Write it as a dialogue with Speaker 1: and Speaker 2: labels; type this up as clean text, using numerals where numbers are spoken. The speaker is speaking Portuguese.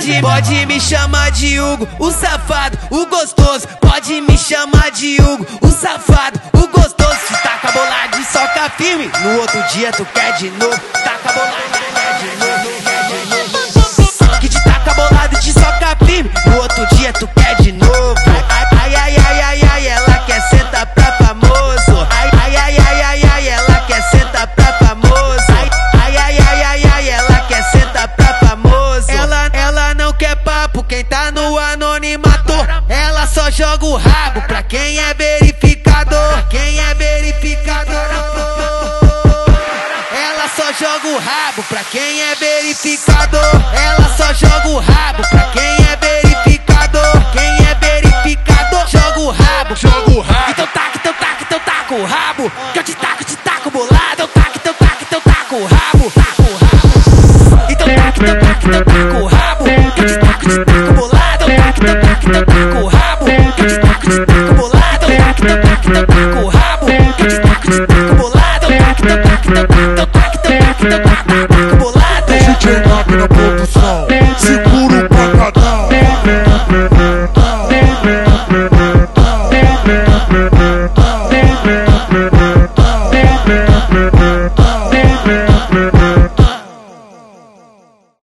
Speaker 1: Pode me chamar de Hugo, o safado, o gostoso. Pode me chamar de Hugo, o safado, o gostoso. Se taca bolado e soca firme, no outro dia tu quer de novo. Taca bolado e quer de novo, quer de novo. Que te taca bolado e te soca firme, no outro dia tu quer de novo. Ai, ai, ai, ai, ai, ela quer sentar pra famoso. Ai, ai, ai, ai, ai, ai, ela quer sentar pra famoso. Ai, ai, ai, ai, ai, ela quer sentar pra famoso. Ela não quer papo, quem tá no anonimato. Ela só joga o rabo pra quem é verificador. Quem é verificador. Ela só joga o rabo pra quem é